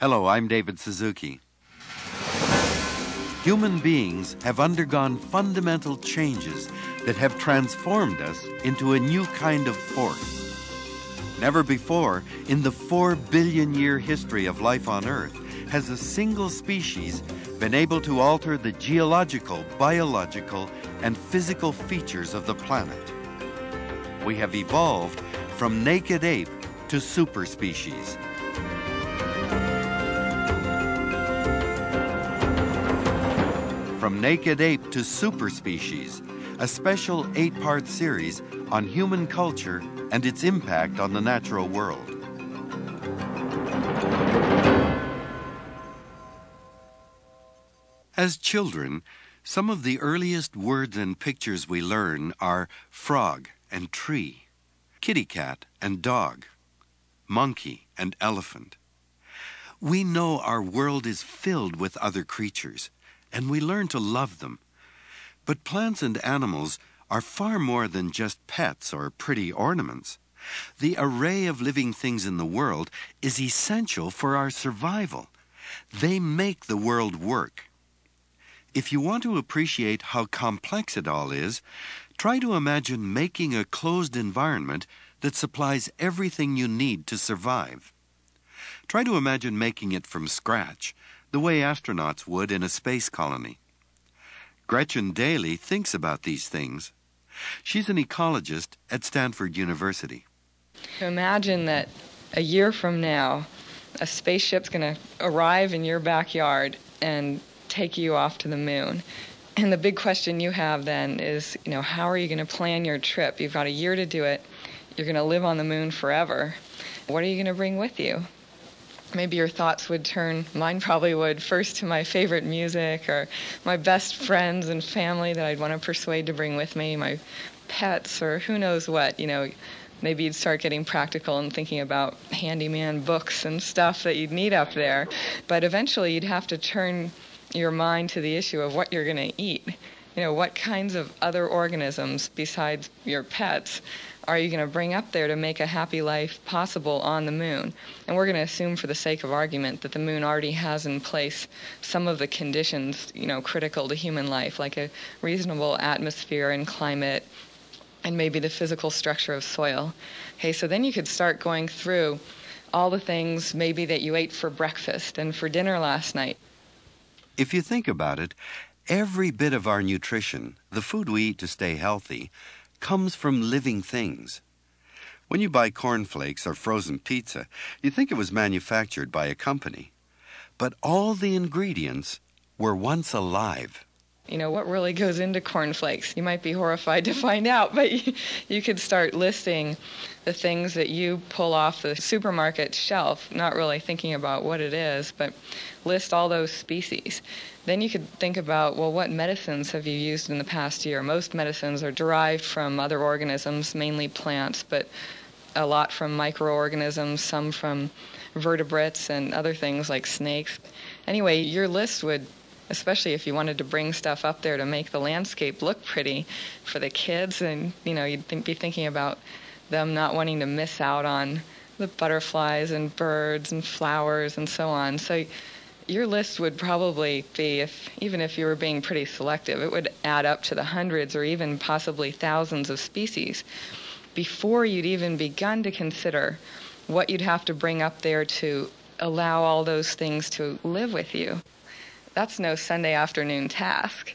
Hello, I'm David Suzuki. Human beings have undergone fundamental changes that have transformed us into a new kind of force. Never before, in the 4 billion year history of life on Earth, has a single species been able to alter the geological, biological, and physical features of the planet. We have evolved from naked ape to superspecies. From Naked Ape to Superspecies, a special 8-part series on human culture and its impact on the natural world. As children, some of the earliest words and pictures we learn are frog and tree, kitty cat and dog, monkey and elephant. We know our world is filled with other creatures, and we learn to love them. But plants and animals are far more than just pets or pretty ornaments. The array of living things in the world is essential for our survival. They make the world work. If you want to appreciate how complex it all is, try to imagine making a closed environment that supplies everything you need to survive. Try to imagine making it from scratch, the way astronauts would in a space colony. Gretchen Daly thinks about these things. She's an ecologist at Stanford University. Imagine that a year from now, a spaceship's going to arrive in your backyard and take you off to the moon. And the big question you have then is, how are you going to plan your trip? You've got a year to do it. You're going to live on the moon forever. What are you going to bring with you? Maybe your thoughts would turn, mine probably would, first to my favorite music or my best friends and family that I'd want to persuade to bring with me, my pets or who knows what. Maybe you'd start getting practical and thinking about handyman books and stuff that you'd need up there. But eventually you'd have to turn your mind to the issue of what you're going to eat. What kinds of other organisms besides your pets are you going to bring up there to make a happy life possible on the moon? And we're going to assume for the sake of argument that the moon already has in place some of the conditions, critical to human life, like a reasonable atmosphere and climate, and maybe the physical structure of soil. Okay, so then you could start going through all the things maybe that you ate for breakfast and for dinner last night. If you think about it, every bit of our nutrition, the food we eat to stay healthy, comes from living things. When you buy cornflakes or frozen pizza, you think it was manufactured by a company. But all the ingredients were once alive. What really goes into cornflakes? You might be horrified to find out, but you could start listing the things that you pull off the supermarket shelf, not really thinking about what it is, but list all those species. Then you could think about, what medicines have you used in the past year? Most medicines are derived from other organisms, mainly plants, but a lot from microorganisms, some from vertebrates and other things like snakes. Anyway, your list would, especially if you wanted to bring stuff up there to make the landscape look pretty for the kids, and you'd be thinking about them not wanting to miss out on the butterflies and birds and flowers and so on. So your list would probably be, even if you were being pretty selective, it would add up to the hundreds or even possibly thousands of species before you'd even begun to consider what you'd have to bring up there to allow all those things to live with you. That's no Sunday afternoon task.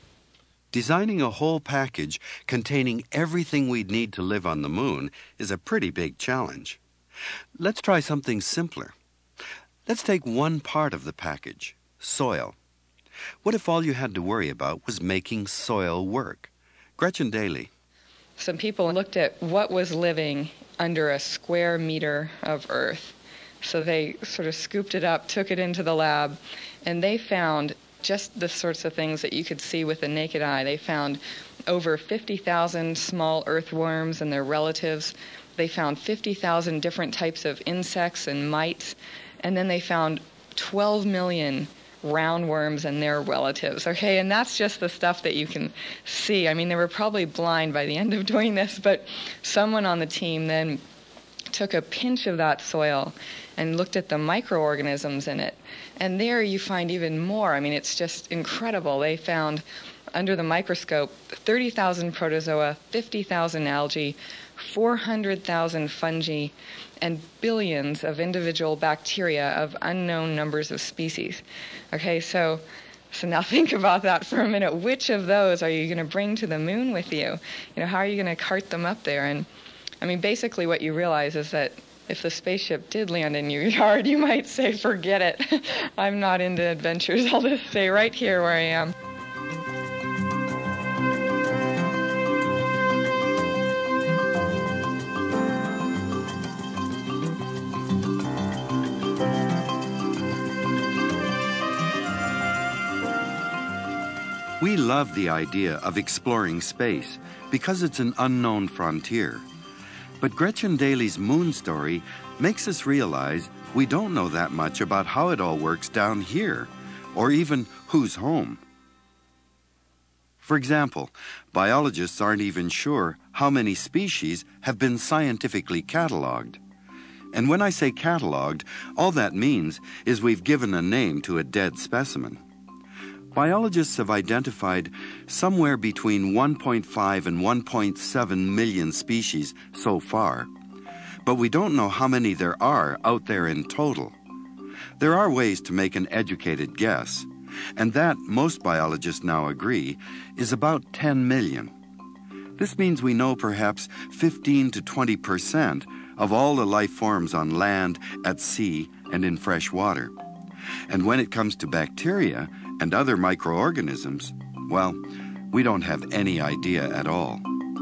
Designing a whole package containing everything we'd need to live on the moon is a pretty big challenge. Let's try something simpler. Let's take one part of the package, soil. What if all you had to worry about was making soil work? Gretchen Daly. Some people looked at what was living under a square meter of Earth. So they sort of scooped it up, took it into the lab, and they found just the sorts of things that you could see with the naked eye. They found over 50,000 small earthworms and their relatives. They found 50,000 different types of insects and mites. And then they found 12 million roundworms and their relatives. Okay, and that's just the stuff that you can see. I mean, they were probably blind by the end of doing this, but someone on the team then took a pinch of that soil and looked at the microorganisms in it. And there you find even more. I mean, it's just incredible. They found, under the microscope, 30,000 protozoa, 50,000 algae, 400,000 fungi, and billions of individual bacteria of unknown numbers of species. Okay, so now think about that for a minute. Which of those are you going to bring to the moon with you? How are you going to cart them up there? And I mean, basically what you realize is that if the spaceship did land in your yard, you might say, forget it. I'm not into adventures. I'll just stay right here where I am. We love the idea of exploring space because it's an unknown frontier. But Gretchen Daly's moon story makes us realize we don't know that much about how it all works down here, or even who's home. For example, biologists aren't even sure how many species have been scientifically cataloged. And when I say cataloged, all that means is we've given a name to a dead specimen. Biologists have identified somewhere between 1.5 and 1.7 million species so far, but we don't know how many there are out there in total. There are ways to make an educated guess, and that, most biologists now agree, is about 10 million. This means we know perhaps 15 to 20% of all the life forms on land, at sea, and in fresh water. And when it comes to bacteria and other microorganisms, well, we don't have any idea at all.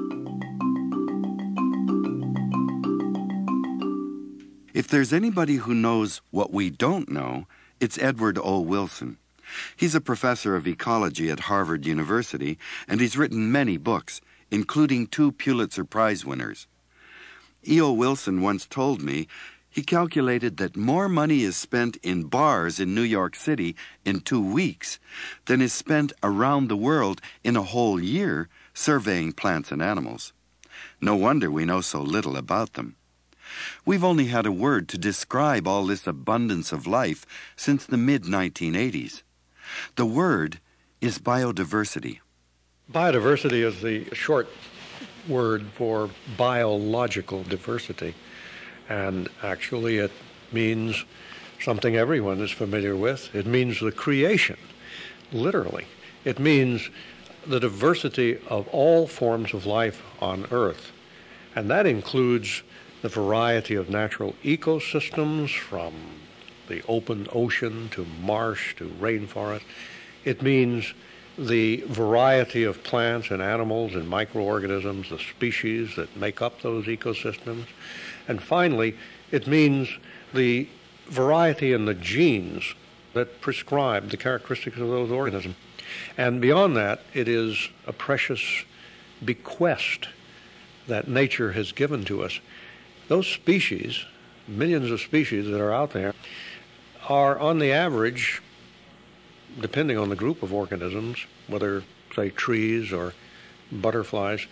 If there's anybody who knows what we don't know, it's Edward O. Wilson. He's a professor of ecology at Harvard University, and he's written many books, including 2 Pulitzer Prize winners. E.O. Wilson once told me he calculated that more money is spent in bars in New York City in 2 weeks than is spent around the world in a whole year surveying plants and animals. No wonder we know so little about them. We've only had a word to describe all this abundance of life since the mid-1980s. The word is biodiversity. Biodiversity is the short word for biological diversity. And actually it means something everyone is familiar with. It means the creation, literally. It means the diversity of all forms of life on Earth. And that includes the variety of natural ecosystems, from the open ocean to marsh to rainforest. It means the variety of plants and animals and microorganisms, the species that make up those ecosystems. And finally, it means the variety in the genes that prescribe the characteristics of those organisms. And beyond that, it is a precious bequest that nature has given to us. Those species, millions of species that are out there, are on the average, depending on the group of organisms, whether, say, trees or butterflies,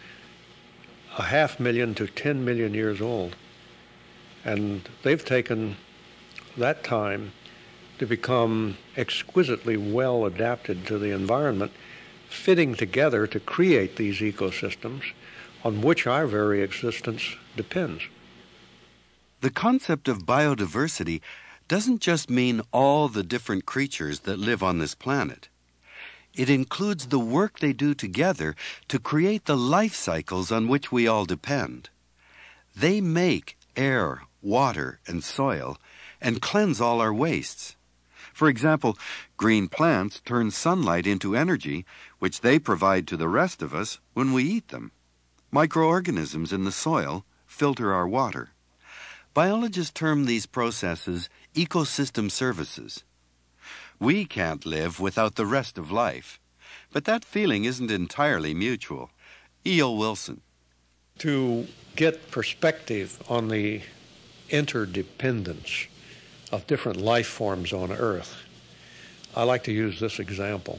500,000 to 10 million years old. And they've taken that time to become exquisitely well adapted to the environment, fitting together to create these ecosystems on which our very existence depends. The concept of biodiversity doesn't just mean all the different creatures that live on this planet. It includes the work they do together to create the life cycles on which we all depend. They make air, water, and soil, and cleanse all our wastes. For example, green plants turn sunlight into energy, which they provide to the rest of us when we eat them. Microorganisms in the soil filter our water. Biologists term these processes ecosystem services. We can't live without the rest of life, but that feeling isn't entirely mutual. E.O. Wilson. To get perspective on the interdependence of different life forms on Earth, I like to use this example.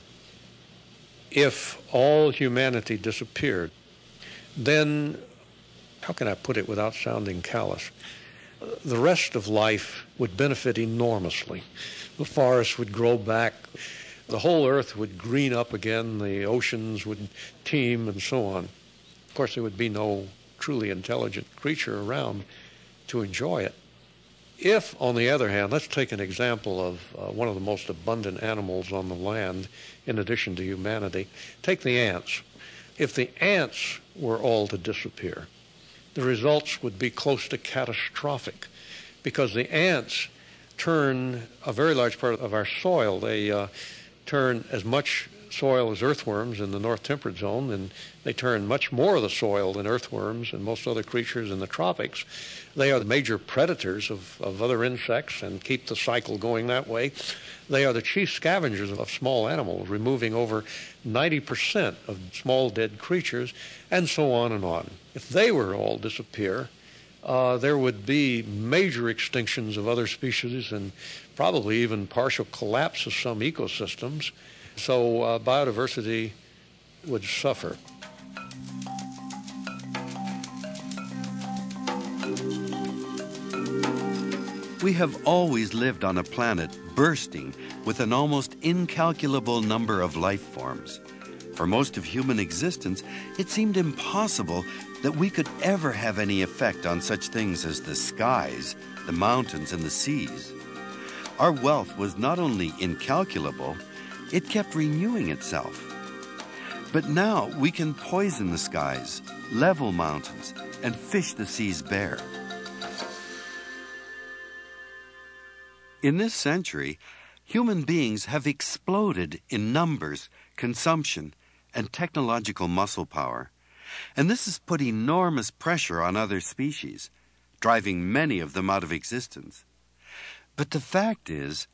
If all humanity disappeared, then, how can I put it without sounding callous? the rest of life would benefit enormously. The forests would grow back, the whole earth would green up again, the oceans would teem, and so on. Of course, there would be no truly intelligent creature around to enjoy it. If, on the other hand, let's take an example of one of the most abundant animals on the land, in addition to humanity, take the ants. If the ants were all to disappear, the results would be close to catastrophic, because the ants turn a very large part of our soil. They turn as much soil as earthworms in the North Temperate Zone, and they turn much more of the soil than earthworms and most other creatures in the tropics. They are the major predators of other insects and keep the cycle going that way. They are the chief scavengers of small animals, removing over 90% of small dead creatures, and so on and on. If they were all disappear, there would be major extinctions of other species and probably even partial collapse of some ecosystems. So biodiversity would suffer. We have always lived on a planet bursting with an almost incalculable number of life forms. For most of human existence, it seemed impossible that we could ever have any effect on such things as the skies, the mountains, and the seas. Our wealth was not only incalculable, it kept renewing itself. But now we can poison the skies, level mountains, and fish the seas bare. In this century, human beings have exploded in numbers, consumption, and technological muscle power. And this has put enormous pressure on other species, driving many of them out of existence. But the fact is,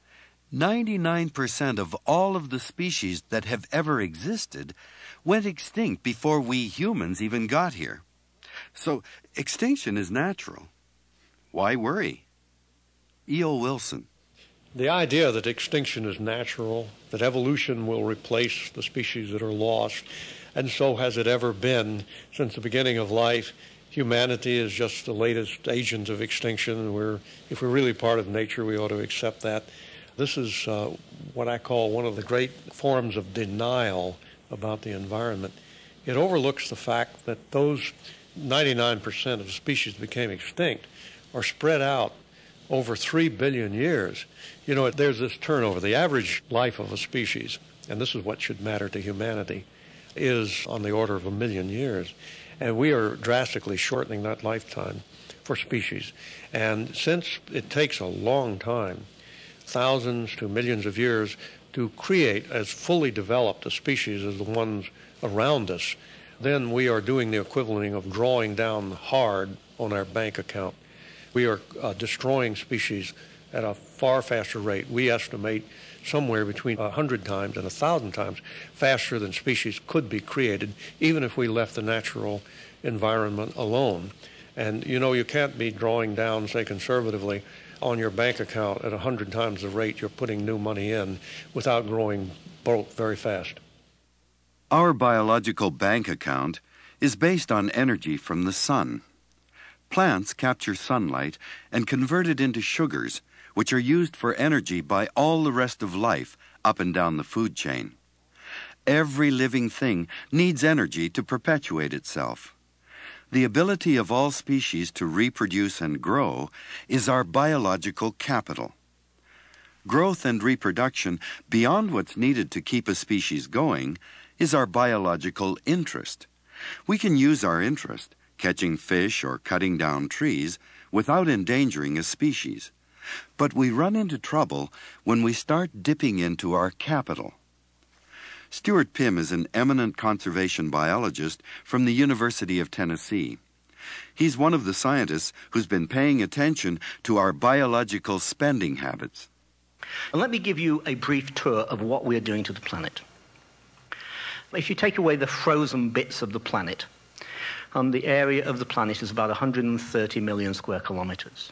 99% of all of the species that have ever existed went extinct before we humans even got here. So extinction is natural. Why worry? E.O. Wilson. The idea that extinction is natural, that evolution will replace the species that are lost, and so has it ever been since the beginning of life. Humanity is just the latest agent of extinction. If we're really part of nature, we ought to accept that. This is what I call one of the great forms of denial about the environment. It overlooks the fact that those 99% of species that became extinct are spread out over 3 billion years. You know, there's this turnover. The average life of a species, and this is what should matter to humanity, is on the order of 1 million years. And we are drastically shortening that lifetime for species. And since it takes a long time, thousands to millions of years, to create as fully developed a species as the ones around us, then we are doing the equivalent of drawing down hard on our bank account. We are destroying species at a far faster rate. We estimate somewhere between 100 times and 1,000 times faster than species could be created, even if we left the natural environment alone. And, you know, you can't be drawing down, say conservatively, on your bank account at 100 times the rate you're putting new money in without growing broke very fast. Our biological bank account is based on energy from the sun. Plants capture sunlight and convert it into sugars, which are used for energy by all the rest of life up and down the food chain. Every living thing needs energy to perpetuate itself. The ability of all species to reproduce and grow is our biological capital. Growth and reproduction, beyond what's needed to keep a species going, is our biological interest. We can use our interest, catching fish or cutting down trees, without endangering a species. But we run into trouble when we start dipping into our capital. Stuart Pimm is an eminent conservation biologist from the University of Tennessee. He's one of the scientists who's been paying attention to our biological spending habits. Let me give you a brief tour of what we're doing to the planet. If you take away the frozen bits of the planet, the area of the planet is about 130 million square kilometers.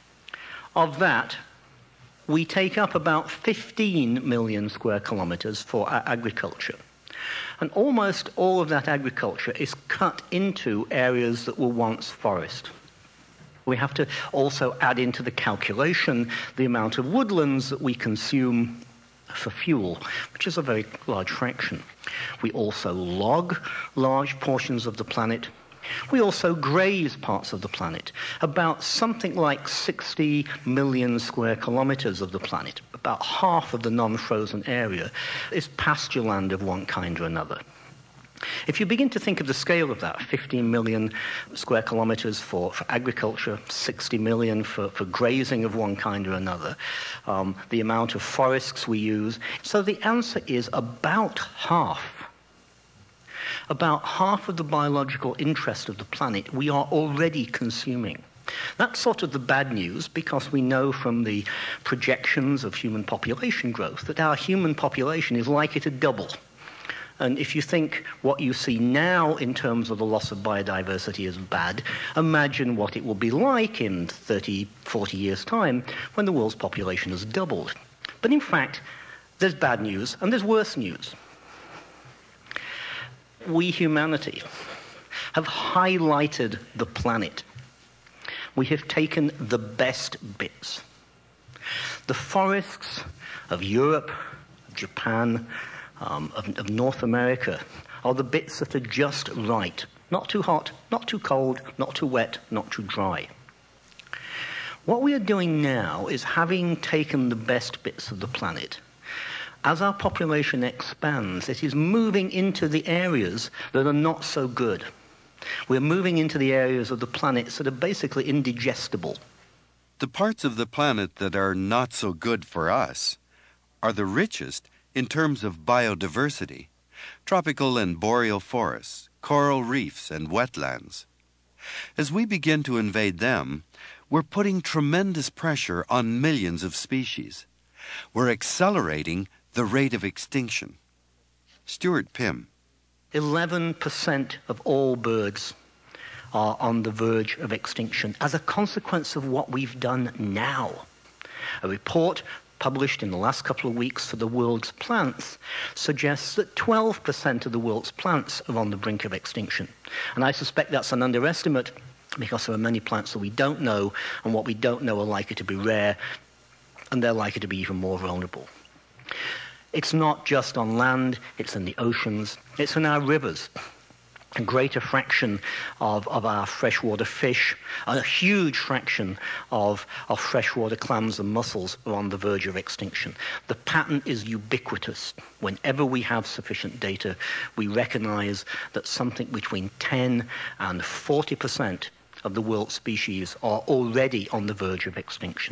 Of that, we take up about 15 million square kilometers for our agriculture. And almost all of that agriculture is cut into areas that were once forest. We have to also add into the calculation the amount of woodlands that we consume for fuel, which is a very large fraction. We also log large portions of the planet. We also graze parts of the planet. About something like 60 million square kilometers of the planet, about half of the non-frozen area, is pasture land of one kind or another. If you begin to think of the scale of that, 15 million square kilometers for agriculture, 60 million for grazing of one kind or another, the amount of forests we use. So the answer is about half. About half of the biological interest of the planet we are already consuming. That's sort of the bad news, because we know from the projections of human population growth that our human population is likely to double. And if you think what you see now in terms of the loss of biodiversity is bad, imagine what it will be like in 30, 40 years' time when the world's population has doubled. But in fact, there's bad news and there's worse news. We, humanity, have highlighted the planet. We have taken the best bits. The forests of Europe, of Japan, of North America are the bits that are just right. Not too hot, not too cold, not too wet, not too dry. What we are doing now is, having taken the best bits of the planet, as our population expands, it is moving into the areas that are not so good. We're moving into the areas of the planets that are basically indigestible. The parts of the planet that are not so good for us are the richest in terms of biodiversity: tropical and boreal forests, coral reefs, and wetlands. As we begin to invade them, we're putting tremendous pressure on millions of species. We're accelerating the rate of extinction. Stuart Pimm. 11% of all birds are on the verge of extinction as a consequence of what we've done now. A report published in the last couple of weeks for the world's plants suggests that 12% of the world's plants are on the brink of extinction. And I suspect that's an underestimate, because there are many plants that we don't know, and what we don't know are likely to be rare, and they're likely to be even more vulnerable. It's not just on land, it's in the oceans, it's in our rivers. A greater fraction of our freshwater fish, a huge fraction of freshwater clams and mussels are on the verge of extinction. The pattern is ubiquitous. Whenever we have sufficient data, we recognize that something between 10 and 40% of the world's species are already on the verge of extinction.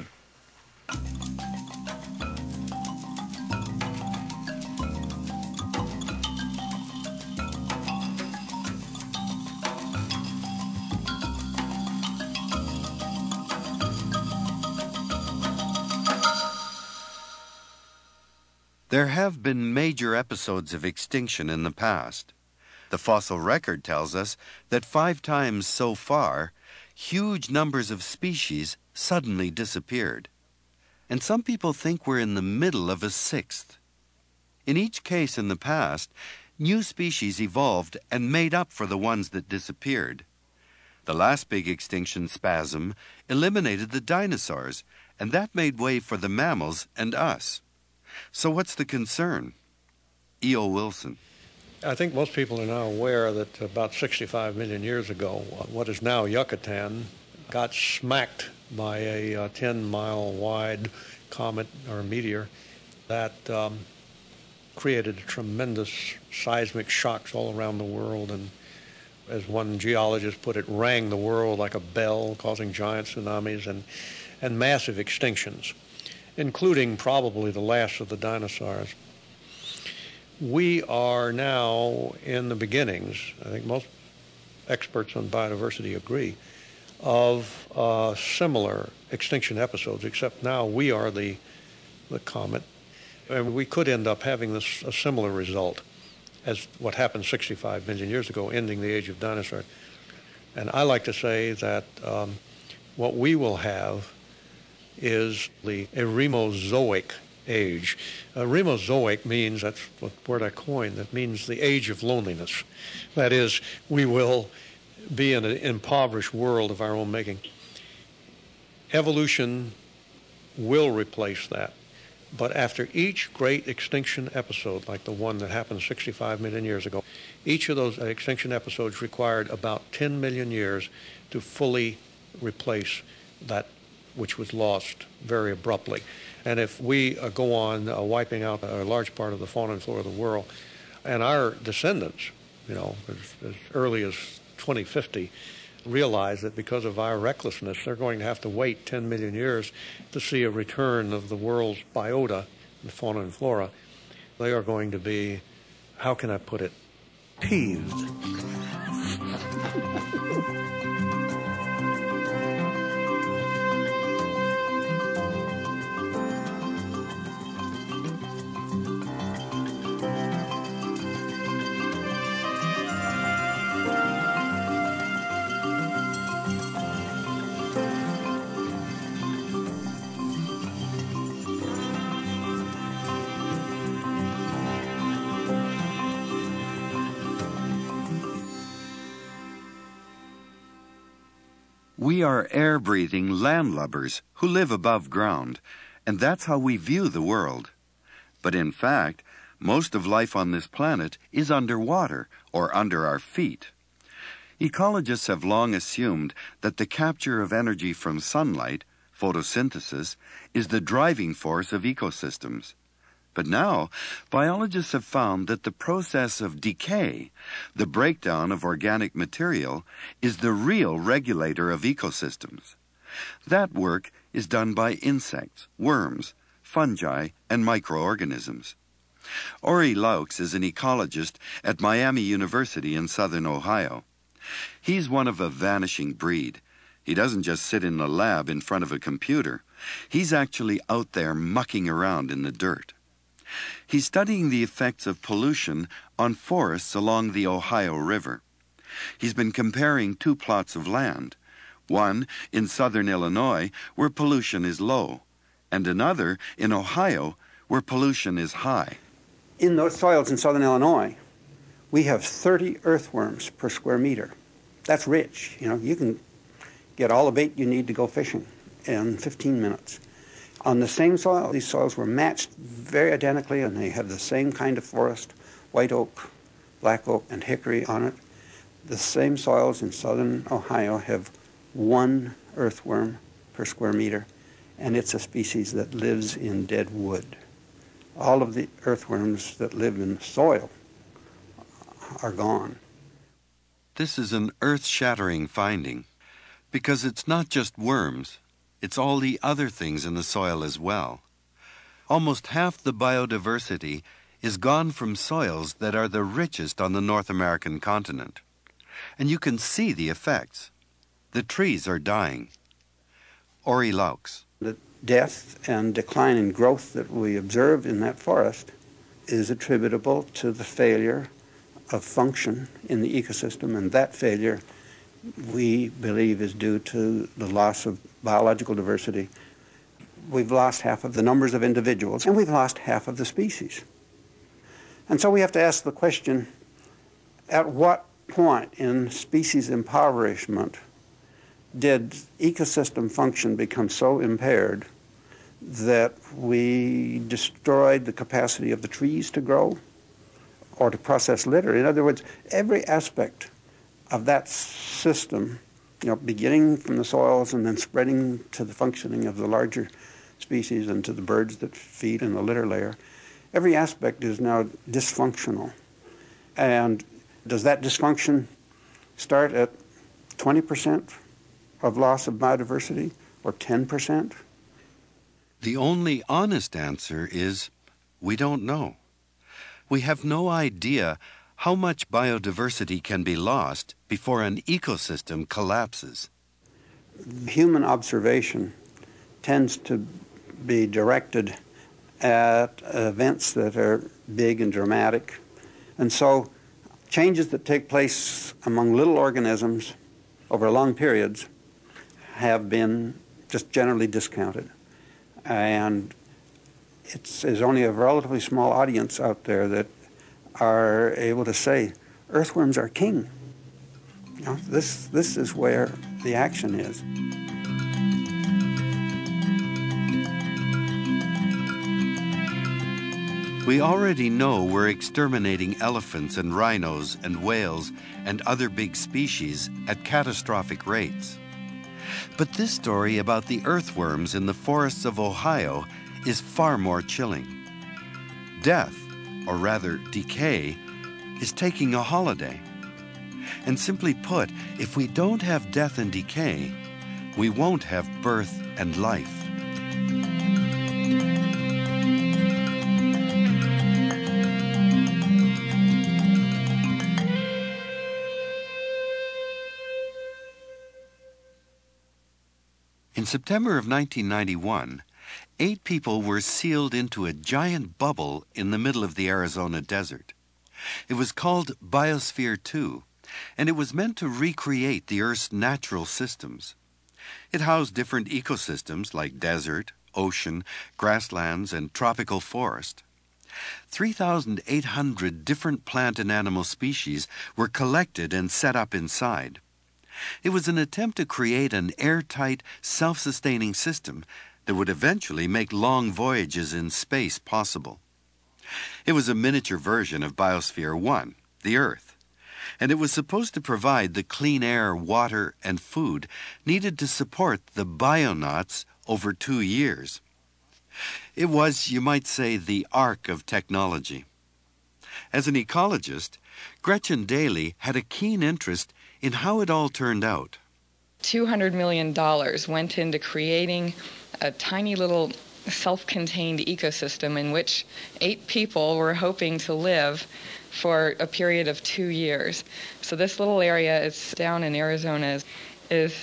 There have been major episodes of extinction in the past. The fossil record tells us that 5 times so far, huge numbers of species suddenly disappeared. And some people think we're in the middle of a 6th. In each case in the past, new species evolved and made up for the ones that disappeared. The last big extinction spasm eliminated the dinosaurs, and that made way for the mammals and us. So what's the concern? E.O. Wilson. I think most people are now aware that about 65 million years ago, what is now Yucatan got smacked by a 10-mile-wide comet or meteor that created tremendous seismic shocks all around the world, and as one geologist put it, rang the world like a bell, causing giant tsunamis and massive extinctions, including probably the last of the dinosaurs. We are now in the beginnings, I think most experts on biodiversity agree, of similar extinction episodes, except now we are the comet. And we could end up having a similar result as what happened 65 million years ago, ending the age of dinosaurs. And I like to say that what we will have is the Eremozoic age. Eremozoic means, that's what word I coined, that means the age of loneliness. That is, we will be in an impoverished world of our own making. Evolution will replace that. But after each great extinction episode, like the one that happened 65 million years ago, each of those extinction episodes required about 10 million years to fully replace that which was lost very abruptly. And if we go on wiping out a large part of the fauna and flora of the world, and our descendants, as early as 2050, realize that because of our recklessness, they're going to have to wait 10 million years to see a return of the world's biota, the fauna and flora, they are going to be, how can I put it, peeved. We are air-breathing landlubbers who live above ground, and that's how we view the world. But in fact, most of life on this planet is underwater or under our feet. Ecologists have long assumed that the capture of energy from sunlight, photosynthesis, is the driving force of ecosystems. But now, biologists have found that the process of decay, the breakdown of organic material, is the real regulator of ecosystems. That work is done by insects, worms, fungi, and microorganisms. Ori Laux is an ecologist at Miami University in southern Ohio. He's one of a vanishing breed. He doesn't just sit in a lab in front of a computer. He's actually out there mucking around in the dirt. He's studying the effects of pollution on forests along the Ohio River. He's been comparing two plots of land, one in southern Illinois where pollution is low, and another in Ohio where pollution is high. In those soils in southern Illinois, we have 30 earthworms per square meter. That's rich. You can get all the bait you need to go fishing in 15 minutes. On the same soil, these soils were matched very identically, and they have the same kind of forest, white oak, black oak, and hickory on it. The same soils in southern Ohio have 1 earthworm per square meter, and it's a species that lives in dead wood. All of the earthworms that live in soil are gone. This is an earth-shattering finding, because it's not just worms. It's all the other things in the soil as well. Almost half the biodiversity is gone from soils that are the richest on the North American continent. And you can see the effects. The trees are dying. Ori Laux. The death and decline in growth that we observed in that forest is attributable to the failure of function in the ecosystem, and that failure we believe is due to the loss of biological diversity. We've lost half of the numbers of individuals, and we've lost half of the species. And so we have to ask the question, at what point in species impoverishment did ecosystem function become so impaired that we destroyed the capacity of the trees to grow or to process litter? In other words, every aspect of that system, beginning from the soils and then spreading to the functioning of the larger species and to the birds that feed in the litter layer, every aspect is now dysfunctional. And does that dysfunction start at 20% of loss of biodiversity or 10%? The only honest answer is we don't know. We have no idea how much biodiversity can be lost before an ecosystem collapses. Human observation tends to be directed at events that are big and dramatic. And so changes that take place among little organisms over long periods have been just generally discounted. And there's only a relatively small audience out there that are able to say, earthworms are king. This is where the action is. We already know we're exterminating elephants and rhinos and whales and other big species at catastrophic rates. But this story about the earthworms in the forests of Ohio is far more chilling. Death, or rather decay, is taking a holiday. And simply put, if we don't have death and decay, we won't have birth and life. In September of 1991, 8 people were sealed into a giant bubble in the middle of the Arizona desert. It was called Biosphere 2, and it was meant to recreate the Earth's natural systems. It housed different ecosystems like desert, ocean, grasslands, and tropical forest. 3,800 different plant and animal species were collected and set up inside. It was an attempt to create an airtight, self-sustaining system that would eventually make long voyages in space possible. It was a miniature version of Biosphere 1, the Earth, and it was supposed to provide the clean air, water, and food needed to support the bionauts over 2 years. It was, you might say, the ark of technology. As an ecologist, Gretchen Daly had a keen interest in how it all turned out. $200 million went into creating a tiny little self-contained ecosystem in which 8 people were hoping to live for a period of 2 years. So this little area is down in Arizona it's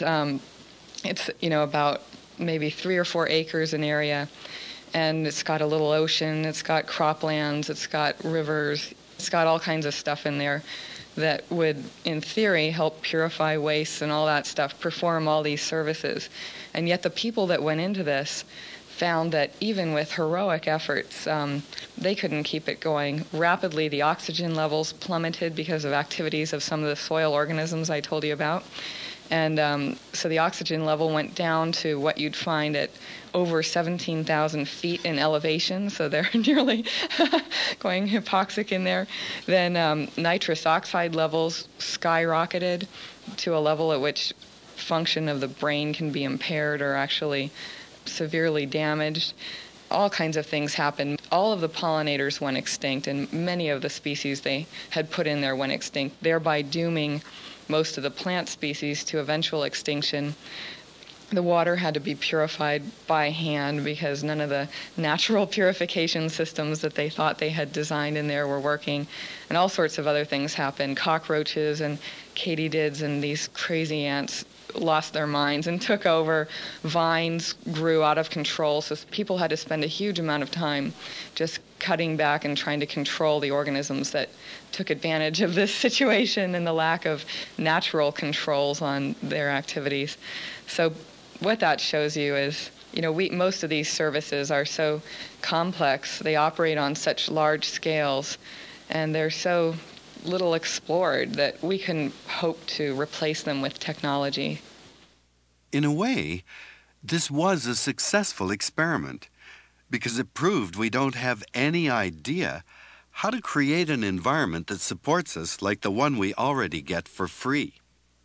about maybe 3 or 4 acres in area, and it's got a little ocean, it's got croplands, it's got rivers, it's got all kinds of stuff in there that would, in theory, help purify waste and all that stuff, perform all these services. And yet the people that went into this found that even with heroic efforts, they couldn't keep it going. Rapidly, the oxygen levels plummeted because of activities of some of the soil organisms I told you about. And so the oxygen level went down to what you'd find at over 17,000 feet in elevation, so they're nearly going hypoxic in there. Then nitrous oxide levels skyrocketed to a level at which function of the brain can be impaired or actually severely damaged. All kinds of things happened. All of the pollinators went extinct, and many of the species they had put in there went extinct, thereby dooming most of the plant species to eventual extinction. The water had to be purified by hand because none of the natural purification systems that they thought they had designed in there were working. And all sorts of other things happened. Cockroaches and katydids and these crazy ants lost their minds and took over. Vines grew out of control, so people had to spend a huge amount of time just cutting back and trying to control the organisms that took advantage of this situation and the lack of natural controls on their activities. So what that shows you is, most of these services are so complex, they operate on such large scales, and they're so little explored that we can hope to replace them with technology. In a way, this was a successful experiment because it proved we don't have any idea how to create an environment that supports us like the one we already get for free.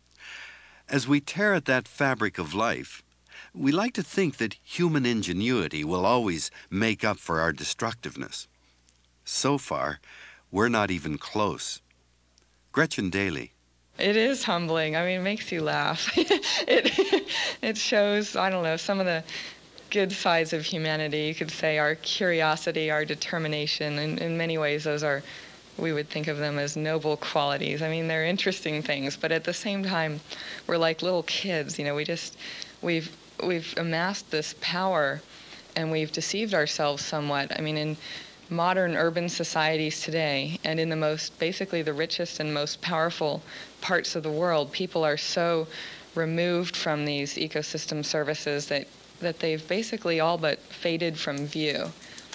As we tear at that fabric of life, we like to think that human ingenuity will always make up for our destructiveness. So far, we're not even close. Gretchen Daly. It is humbling. It makes you laugh. It shows, some of the good sides of humanity. You could say our curiosity, our determination. In many ways, those are, we would think of them as noble qualities. They're interesting things, but at the same time, we're like little kids. We've amassed this power, and we've deceived ourselves somewhat. In modern urban societies today, and in basically the richest and most powerful parts of the world, people are so removed from these ecosystem services that they've basically all but faded from view.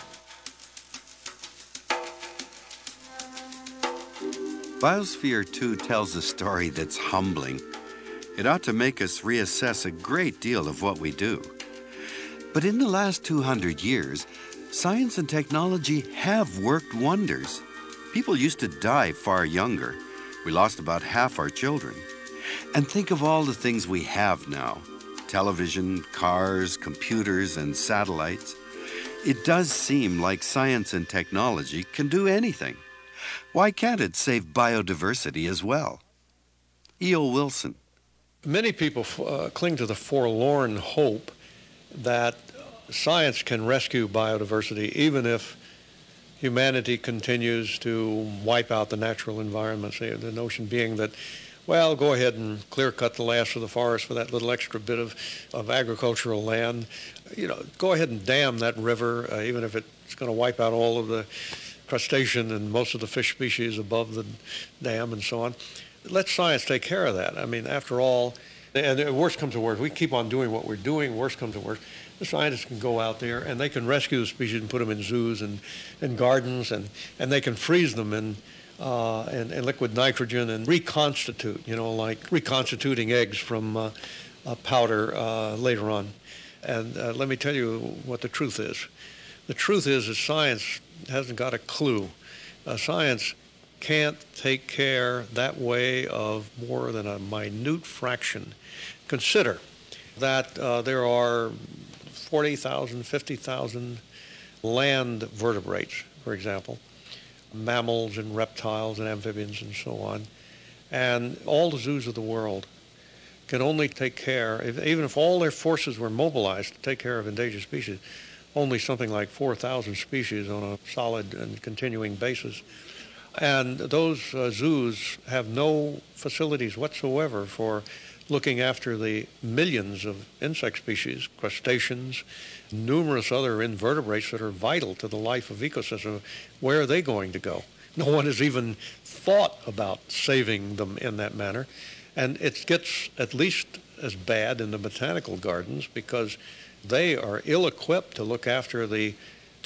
Biosphere 2 tells a story that's humbling. It ought to make us reassess a great deal of what we do. But in the last 200 years, science and technology have worked wonders. People used to die far younger. We lost about half our children. And think of all the things we have now: television, cars, computers, and satellites. It does seem like science and technology can do anything. Why can't it save biodiversity as well? E.O. Wilson. Many people cling to the forlorn hope that science can rescue biodiversity even if humanity continues to wipe out the natural environment. The notion being that, well, go ahead and clear-cut the last of the forest for that little extra bit of agricultural land. Go ahead and dam that river, even if it's going to wipe out all of the crustacean and most of the fish species above the dam and so on. Let science take care of that. I mean, after all, and worst comes to worst, we keep on doing what we're doing, worst comes to worst, the scientists can go out there and they can rescue the species and put them in zoos and gardens, and they can freeze them in liquid nitrogen and reconstitute, like reconstituting eggs from powder later on. And let me tell you what the truth is. The truth is that science hasn't got a clue. Science can't take care that way of more than a minute fraction. Consider that there are 40,000, 50,000 land vertebrates, for example, mammals and reptiles and amphibians and so on. And all the zoos of the world can only take care, even if all their forces were mobilized to take care of endangered species, only something like 4,000 species on a solid and continuing basis. And those zoos have no facilities whatsoever for looking after the millions of insect species, crustaceans, numerous other invertebrates that are vital to the life of ecosystems. Where are they going to go? No one has even thought about saving them in that manner. And it gets at least as bad in the botanical gardens because they are ill-equipped to look after the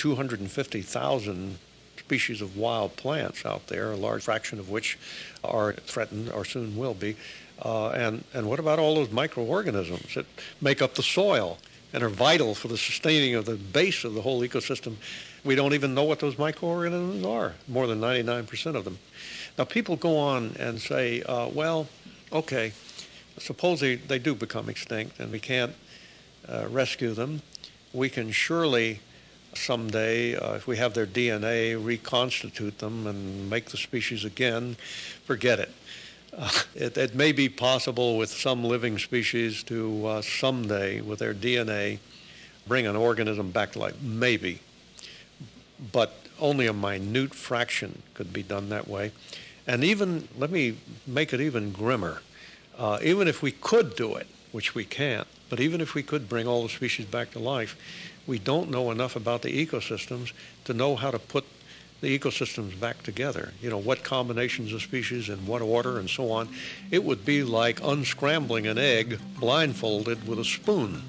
250,000 species of wild plants out there, a large fraction of which are threatened or soon will be. And what about all those microorganisms that make up the soil and are vital for the sustaining of the base of the whole ecosystem? We don't even know what those microorganisms are, more than 99% of them. Now, people go on and say, well, okay, suppose they do become extinct and we can't rescue them. We can surely someday, if we have their DNA, reconstitute them and make the species again. Forget it. It may be possible with some living species to someday, with their DNA, bring an organism back to life. Maybe. But only a minute fraction could be done that way. And even, let me make it even grimmer, even if we could do it, which we can't, but even if we could bring all the species back to life, we don't know enough about the ecosystems to know how to put the ecosystems back together. What combinations of species in what order and so on. It would be like unscrambling an egg blindfolded with a spoon.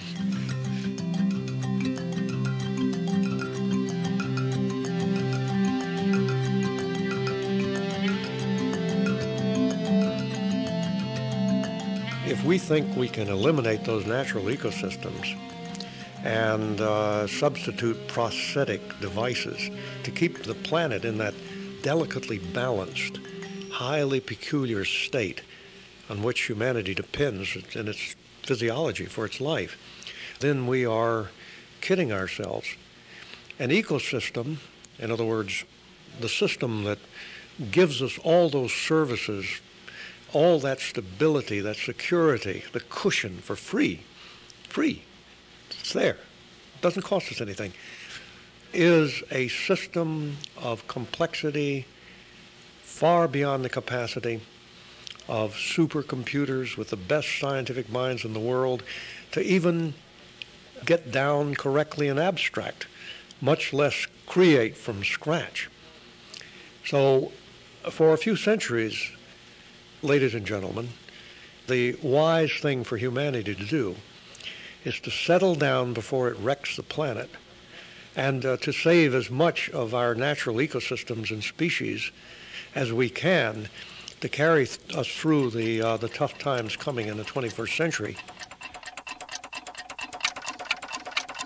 If we think we can eliminate those natural ecosystems and substitute prosthetic devices to keep the planet in that delicately balanced, highly peculiar state on which humanity depends in its physiology for its life, then we are kidding ourselves. An ecosystem, in other words, the system that gives us all those services, all that stability, that security, the cushion for free, it's there, it doesn't cost us anything, is a system of complexity far beyond the capacity of supercomputers with the best scientific minds in the world to even get down correctly in abstract, much less create from scratch. So for a few centuries, ladies and gentlemen, the wise thing for humanity to do is to settle down before it wrecks the planet and to save as much of our natural ecosystems and species as we can to carry us through the tough times coming in the 21st century.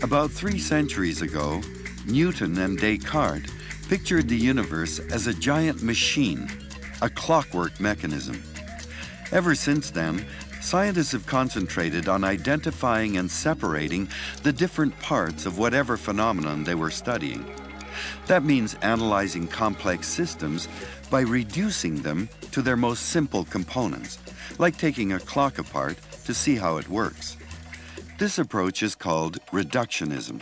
About 3 centuries ago, Newton and Descartes pictured the universe as a giant machine, a clockwork mechanism. Ever since then, scientists have concentrated on identifying and separating the different parts of whatever phenomenon they were studying. That means analyzing complex systems by reducing them to their most simple components, like taking a clock apart to see how it works. This approach is called reductionism.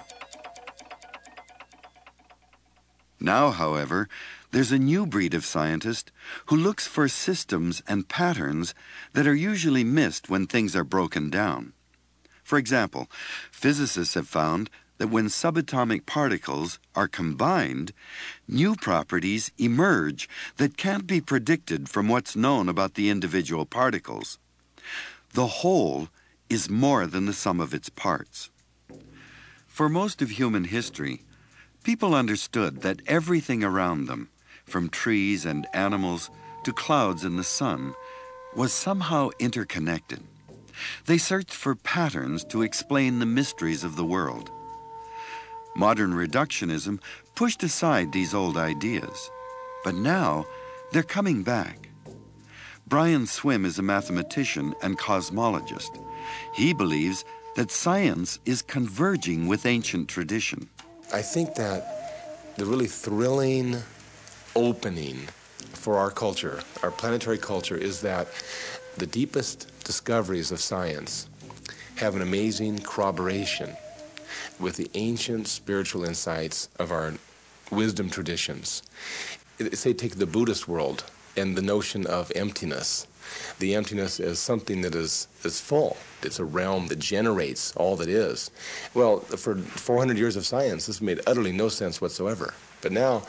Now, however, there's a new breed of scientist who looks for systems and patterns that are usually missed when things are broken down. For example, physicists have found that when subatomic particles are combined, new properties emerge that can't be predicted from what's known about the individual particles. The whole is more than the sum of its parts. For most of human history, people understood that everything around them, from trees and animals to clouds in the sun, was somehow interconnected. They searched for patterns to explain the mysteries of the world. Modern reductionism pushed aside these old ideas, but now they're coming back. Brian Swimme is a mathematician and cosmologist. He believes that science is converging with ancient tradition. I think that the really thrilling opening for our culture, our planetary culture, is that the deepest discoveries of science have an amazing corroboration with the ancient spiritual insights of our wisdom traditions. Say, take the Buddhist world and the notion of emptiness. The emptiness is something that is full. It's a realm that generates all that is. Well, for 400 years of science, this made utterly no sense whatsoever. But now,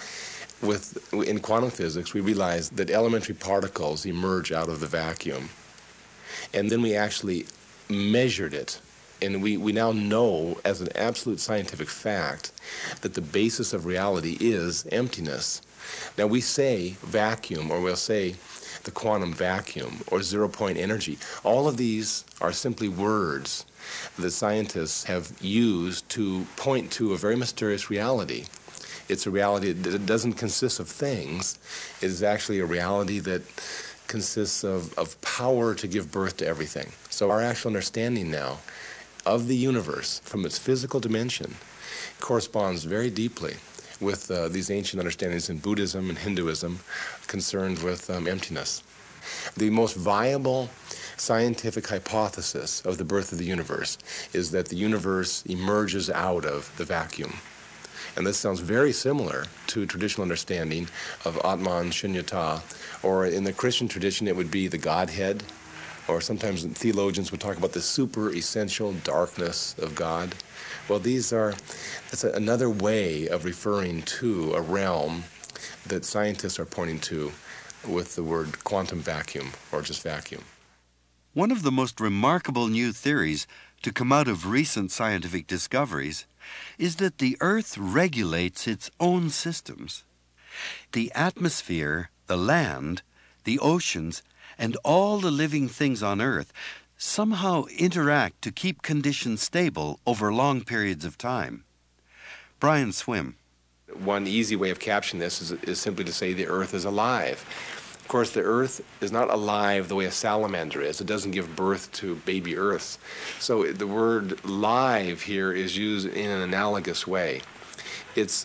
in quantum physics, we realize that elementary particles emerge out of the vacuum. And then we actually measured it. And we now know as an absolute scientific fact that the basis of reality is emptiness. Now we say vacuum, or we'll say the quantum vacuum, or zero-point energy. All of these are simply words that scientists have used to point to a very mysterious reality. It's a reality that doesn't consist of things. It is actually a reality that consists of power to give birth to everything. So our actual understanding now of the universe from its physical dimension corresponds very deeply with these ancient understandings in Buddhism and Hinduism concerned with emptiness. The most viable scientific hypothesis of the birth of the universe is that the universe emerges out of the vacuum. And this sounds very similar to traditional understanding of Atman Shunyata, or in the Christian tradition it would be the Godhead, or sometimes theologians would talk about the super essential darkness of God. Well, that's another way of referring to a realm that scientists are pointing to with the word quantum vacuum, or just vacuum. One of the most remarkable new theories to come out of recent scientific discoveries is that the Earth regulates its own systems. The atmosphere, the land, the oceans, and all the living things on Earth somehow interact to keep conditions stable over long periods of time. Brian Swimme. One easy way of capturing this is simply to say the Earth is alive. Of course, the Earth is not alive the way a salamander is. It doesn't give birth to baby Earths. So the word live here is used in an analogous way. It's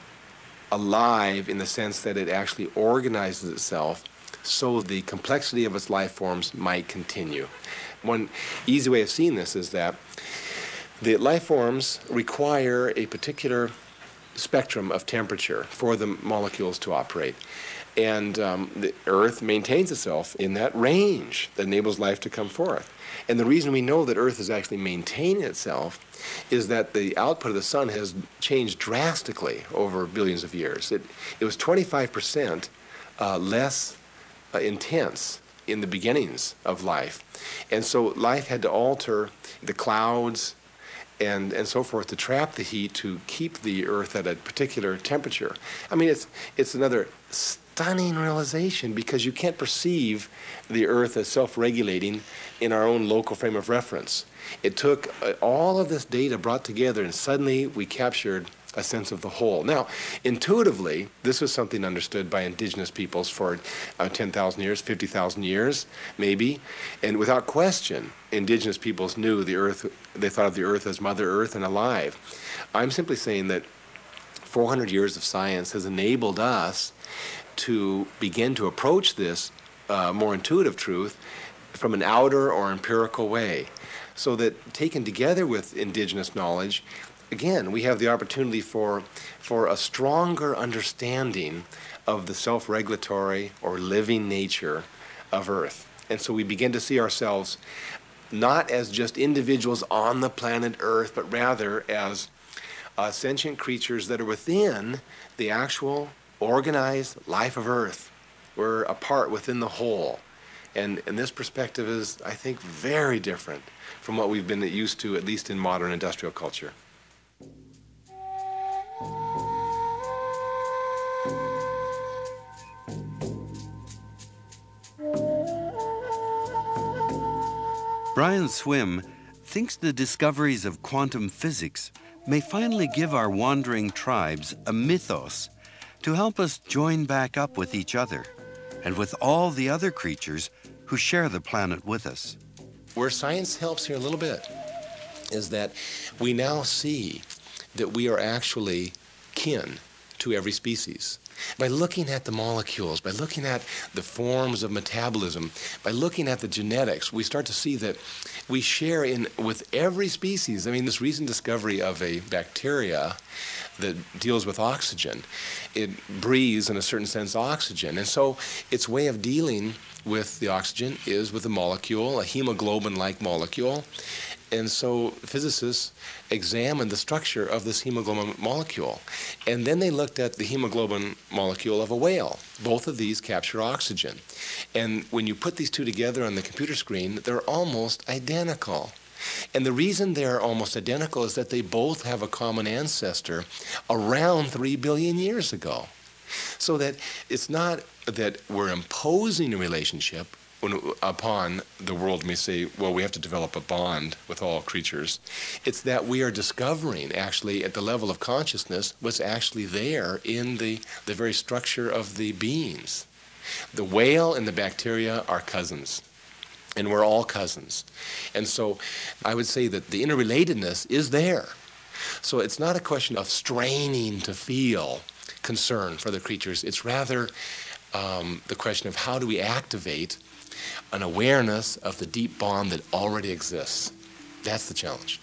alive in the sense that it actually organizes itself so the complexity of its life forms might continue. One easy way of seeing this is that the life forms require a particular spectrum of temperature for the molecules to operate. And the Earth maintains itself in that range that enables life to come forth. And the reason we know that Earth is actually maintaining itself is that the output of the sun has changed drastically over billions of years. It was 25% less intense in the beginnings of life. And so life had to alter the clouds and so forth to trap the heat to keep the Earth at a particular temperature. I mean, it's another stunning realization, because you can't perceive the Earth as self-regulating in our own local frame of reference. It took all of this data brought together, and suddenly we captured a sense of the whole. Now, intuitively, this was something understood by indigenous peoples for 10,000 years, 50,000 years, maybe. And without question, indigenous peoples knew the Earth, they thought of the Earth as Mother Earth and alive. I'm simply saying that 400 years of science has enabled us to begin to approach this more intuitive truth from an outer or empirical way. So that taken together with indigenous knowledge, again, we have the opportunity for a stronger understanding of the self-regulatory or living nature of Earth. And so we begin to see ourselves not as just individuals on the planet Earth, but rather as sentient creatures that are within the actual organized life of Earth. We're a part within the whole. And this perspective is, I think, very different from what we've been used to, at least in modern industrial culture. Brian Swimme thinks the discoveries of quantum physics may finally give our wandering tribes a mythos to help us join back up with each other and with all the other creatures who share the planet with us. Where science helps here a little bit is that we now see that we are actually kin to every species. By looking at the molecules, by looking at the forms of metabolism, by looking at the genetics, we start to see that we share with every species. I mean, this recent discovery of a bacteria that deals with oxygen, it breathes, in a certain sense, oxygen. And so its way of dealing with the oxygen is with a molecule, a hemoglobin-like molecule. And so physicists examined the structure of this hemoglobin molecule. And then they looked at the hemoglobin molecule of a whale. Both of these capture oxygen. And when you put these two together on the computer screen, they're almost identical. And the reason they're almost identical is that they both have a common ancestor around 3 billion years ago. So that it's not that we're imposing a relationship upon the world. May say, well, we have to develop a bond with all creatures. It's that we are discovering, actually, at the level of consciousness, what's actually there in the very structure of the beings. The whale and the bacteria are cousins, and we're all cousins. And so I would say that the interrelatedness is there. So it's not a question of straining to feel concern for the creatures. It's rather the question of how do we activate an awareness of the deep bond that already exists. That's the challenge.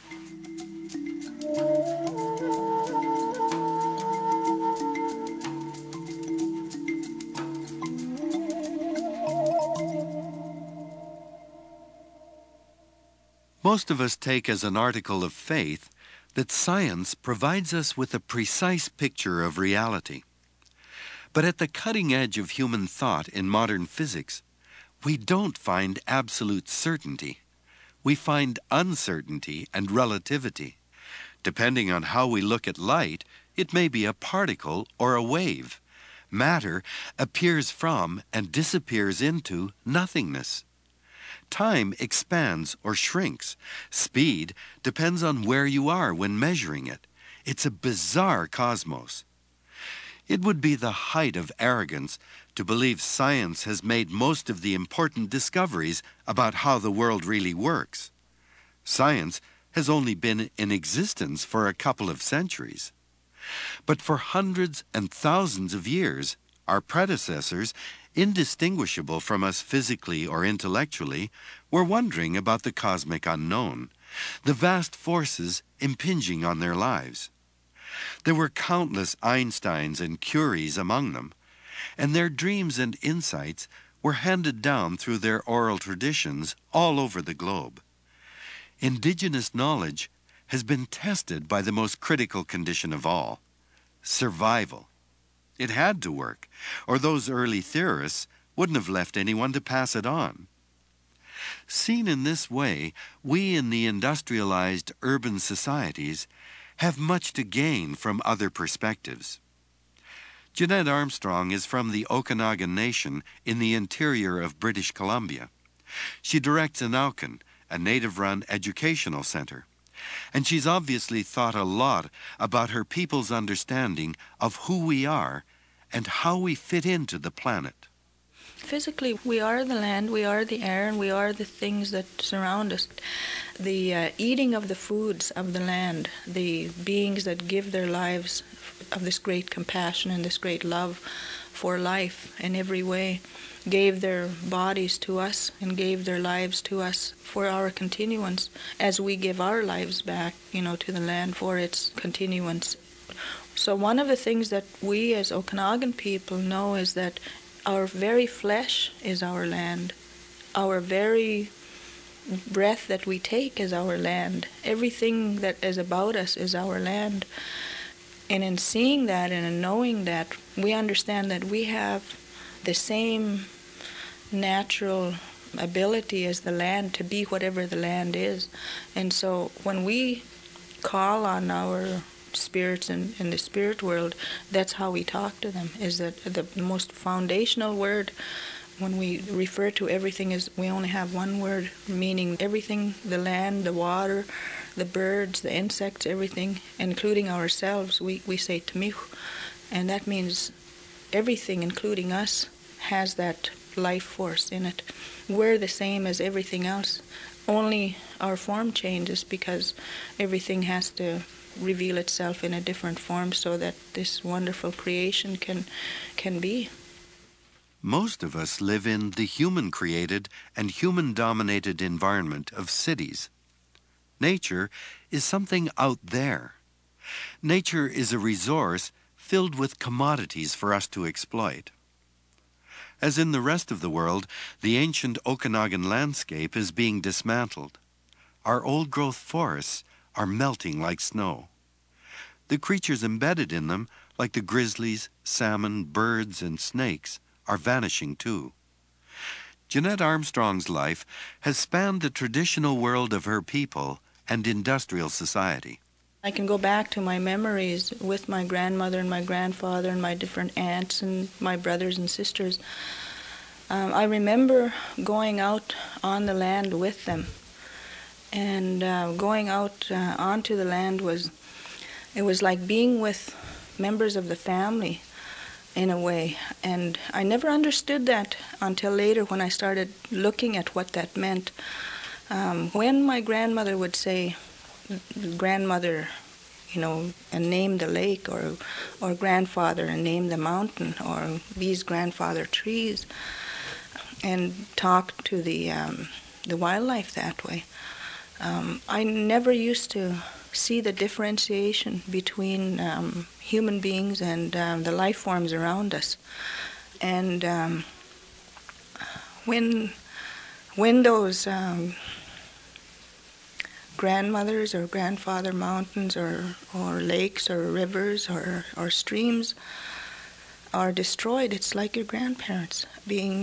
Most of us take as an article of faith that science provides us with a precise picture of reality. But at the cutting edge of human thought in modern physics, we don't find absolute certainty. We find uncertainty and relativity. Depending on how we look at light, it may be a particle or a wave. Matter appears from and disappears into nothingness. Time expands or shrinks. Speed depends on where you are when measuring it. It's a bizarre cosmos. It would be the height of arrogance to believe science has made most of the important discoveries about how the world really works. Science has only been in existence for a couple of centuries. But for hundreds and thousands of years, our predecessors, indistinguishable from us physically or intellectually, were wondering about the cosmic unknown, the vast forces impinging on their lives. There were countless Einsteins and Curies among them, and their dreams and insights were handed down through their oral traditions all over the globe. Indigenous knowledge has been tested by the most critical condition of all, survival. It had to work, or those early theorists wouldn't have left anyone to pass it on. Seen in this way, we in the industrialized urban societies have much to gain from other perspectives. Jeanette Armstrong is from the Okanagan Nation in the interior of British Columbia. She directs Anauken, a native-run educational center. And she's obviously thought a lot about her people's understanding of who we are and how we fit into the planet. Physically, we are the land, we are the air, and we are the things that surround us. The eating of the foods of the land, the beings that give their lives of this great compassion and this great love for life in every way, gave their bodies to us and gave their lives to us for our continuance, as we give our lives back, to the land for its continuance. So one of the things that we as Okanagan people know is that our very flesh is our land. Our very breath that we take is our land. Everything that is about us is our land. And in seeing that and in knowing that, we understand that we have the same natural ability as the land to be whatever the land is. And so when we call on our spirits in the spirit world, that's how we talk to them, is that the most foundational word when we refer to everything is we only have one word, meaning everything, the land, the water, the birds, the insects, everything, including ourselves, we say Tmich, and that means everything, including us, has that life force in it. We're the same as everything else, only our form changes because everything has to reveal itself in a different form so that this wonderful creation can be. Most of us live in the human-created and human-dominated environment of cities. Nature is something out there. Nature is a resource filled with commodities for us to exploit. As in the rest of the world, the ancient Okanagan landscape is being dismantled. Our old-growth forests are melting like snow. The creatures embedded in them, like the grizzlies, salmon, birds, and snakes, are vanishing too. Jeanette Armstrong's life has spanned the traditional world of her people and industrial society. I can go back to my memories with my grandmother and my grandfather and my different aunts and my brothers and sisters. I remember going out on the land with them. And going out onto the land was like being with members of the family in a way. And I never understood that until later when I started looking at what that meant. When my grandmother would say, grandmother, and name the lake, or grandfather and name the mountain, or these grandfather trees, and talk to the wildlife that way. I never used to see the differentiation between human beings and the life forms around us. And when those grandmothers or grandfather mountains or lakes or rivers or streams are destroyed, it's like your grandparents being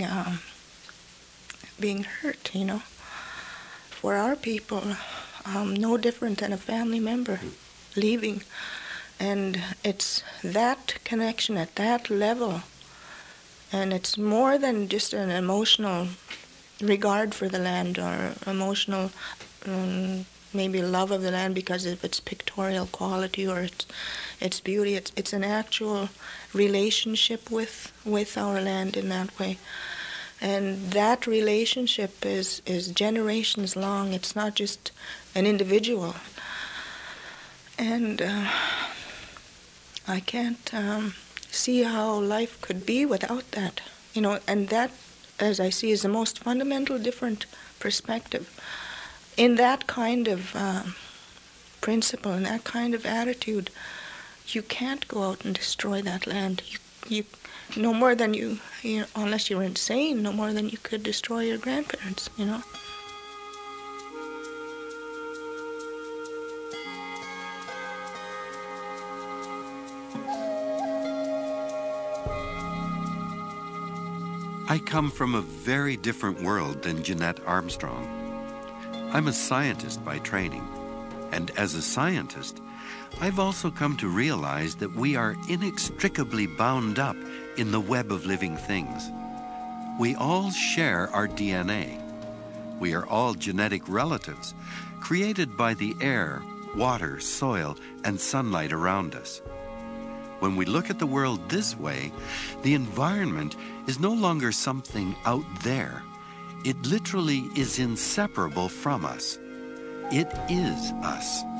hurt, For our people, no different than a family member leaving. And it's that connection at that level. And it's more than just an emotional regard for the land or emotional maybe love of the land because of its pictorial quality or its beauty. It's an actual relationship with our land in that way. And that relationship is generations long. It's not just an individual. And I can't see how life could be without that. And that, as I see, is the most fundamental different perspective. In that kind of principle, in that kind of attitude, you can't go out and destroy that land. You no more than you unless you're insane, no more than you could destroy your grandparents, I come from a very different world than Jeanette Armstrong. I'm a scientist by training, and as a scientist, I've also come to realize that we are inextricably bound up in the web of living things. We all share our DNA. We are all genetic relatives, created by the air, water, soil, and sunlight around us. When we look at the world this way, the environment is no longer something out there. It literally is inseparable from us. It is us.